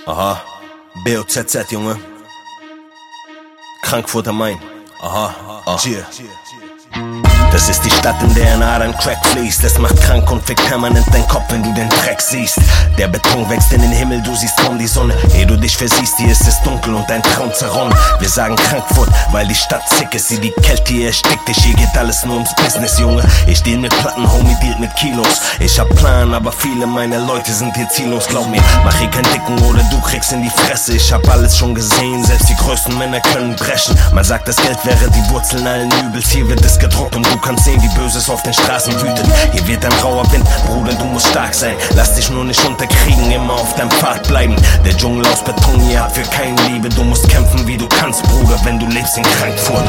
Aha, BOZZ, Junge. Frankfurt am Main. Aha, cheer. Das ist die Stadt, in der ein Adern Crack fließt. Es macht krank und fickt permanent dein Kopf, wenn du den Dreck siehst. Der Beton wächst in den Himmel, du siehst kaum die Sonne. Ehe du dich versiehst, hier ist es dunkel und dein Traum zerronnen. Wir sagen Frankfurt, weil die Stadt sick ist. Sie die Kälte, hier erstickt dich. Hier geht alles nur ums Business, Junge. Ich deal mit Platten, Homie dealt mit Kilos. Ich hab Plan, aber viele meiner Leute sind hier ziellos. Glaub mir, mach hier keinen Dicken oder du kriegst in die Fresse. Ich hab alles schon gesehen, selbst die größten Männer können brechen. Man sagt, das Geld wäre die Wurzeln allen Übels. Hier wird es gedruckt und du kannst sehen, wie Böses auf den Straßen wütet. Hier wird ein rauer Wind, Bruder, du musst stark sein. Lass dich nur nicht unterkriegen, immer auf deinem Pfad bleiben. Der Dschungel aus Beton, hier hat für keine Liebe. Du musst kämpfen, wie du kannst, Bruder, wenn du lebst in Frankfurt.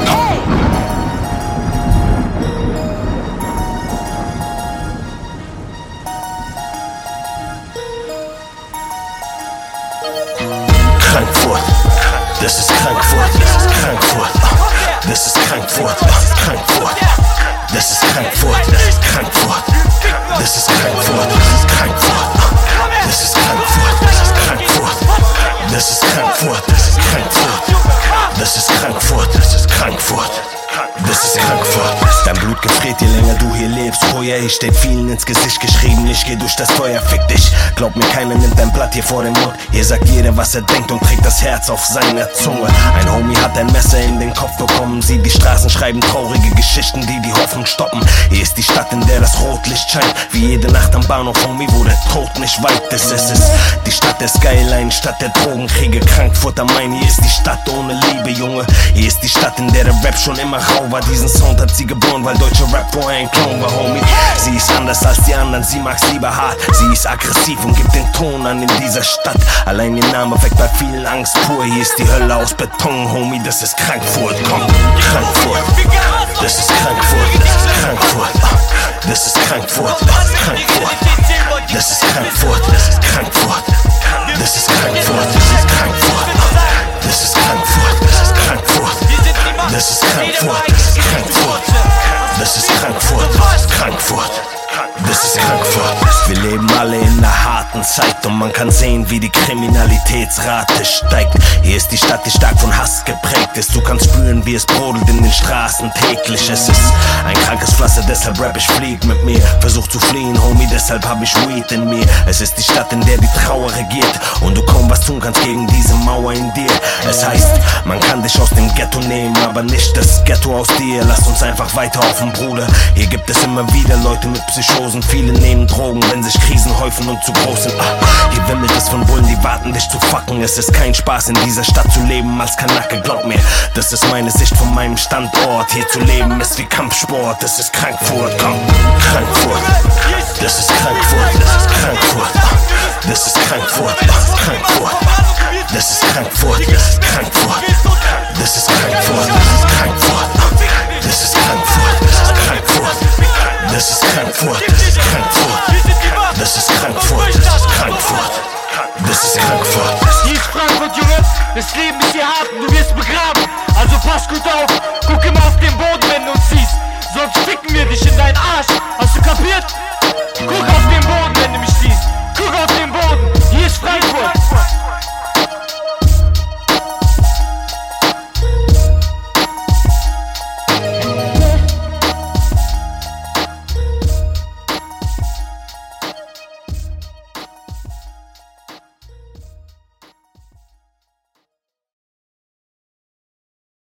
Frankfurt, das ist Frankfurt, das ist Frankfurt, das ist Frankfurt, das ist Frankfurt, das ist Frankfurt, das ist Frankfurt, das ist Frankfurt, das ist Frankfurt, das ist Frankfurt, das ist Frankfurt, das ist Frankfurt, das ist Frankfurt, das ist Frankfurt, das ist Frankfurt. Das ist Frankfurt. Dein Blut gefriert, je länger du hier lebst. Oh ja, hier steht vielen ins Gesicht geschrieben. Ich geh durch das Feuer, fick dich. Glaub mir, keiner nimmt dein Blatt hier vor den Mund. Hier sagt jeder, was er denkt und trägt das Herz auf seiner Zunge. Ein Homie hat ein Messer in den Kopf bekommen. Sieh, die Straßen schreiben traurige Geschichten, die die Hoffnung stoppen. Hier ist die Stadt, in der das Rotlicht scheint. Wie jede Nacht am Bahnhof, Homie, wo der Tod nicht weit ist. Es ist die Stadt der Skyline, Stadt der Drogenkriege. Frankfurt am Main, hier ist die Stadt ohne Liebe, Junge. Hier ist die Stadt, in der der Rap schon immer rau war. Diesen Sound hat sie geboren, weil deutsche Rap vorher ein Clown war, Homie. Sie ist anders als die anderen, sie mag's lieber hart. Sie ist aggressiv und gibt den Ton an in dieser Stadt. Allein ihr Name weckt bei vielen Angst pur. Hier ist die Hölle aus Beton, Homie, das ist Frankfurt. Komm, Frankfurt, das ist Frankfurt, das ist Frankfurt, das ist Frankfurt, das ist Frankfurt, das ist Frankfurt, das ist Frankfurt, das ist Frankfurt, das ist Frankfurt, das ist Frankfurt, das ist Frankfurt, das ist Frankfurt, das ist Frankfurt, das ist Frankfurt, das ist Frankfurt, das ist Frankfurt. Wir leben alle in einer harten Zeit und man kann sehen, wie die Kriminalitätsrate steigt. Hier ist die Stadt, die stark von Hass geprägt ist. Du kannst spüren, wie es brodelt in den Straßen täglich. Es ist ein krankes Pflaster, deshalb rap ich, flieg mit mir. Versuch zu fliehen, Homie, deshalb hab ich Weed in mir. Es ist die Stadt, in der die Trauer regiert und du kaum was tun kannst gegen diese Mauer in dir. Es heißt, man kann dich aus dem Ghetto nehmen, aber nicht das Ghetto aus dir. Lass uns einfach weiterlaufen, Bruder. Hier gibt es immer wieder Leute mit Psychosen. Viele nehmen Drogen, wenn sich Krisen häufen und zu groß sind. Hier wimmelt es von Bullen, die warten, dich zu fucken. Es ist kein Spaß, in dieser Stadt zu leben als Kanake. Glaub mir, das ist meine Sicht von meinem Standort. Hier zu leben ist wie Kampfsport. Das ist Frankfurt, komm, Frankfurt. Das ist Frankfurt, das ist Frankfurt. Das ist Frankfurt, das ist Frankfurt. Das ist Frankfurt, das ist Frankfurt. Das ist Frankfurt, das ist Frankfurt. Das ist Frankfurt, das ist Frankfurt. Das ist Frankfurt, das ist Frankfurt. Das ist Frankfurt, das ist Frankfurt. Das ist Frankfurt. Hier ist Frankfurt, Junge. Das Leben ist hier hart und du wirst begraben. Also pass gut auf. Guck immer auf den Boden, wenn du uns siehst. Sonst ficken wir dich in deinen Arsch. Hast du kapiert? Guck auf den Boden, wenn du mich siehst. Guck auf den Boden. Hier ist Frankfurt.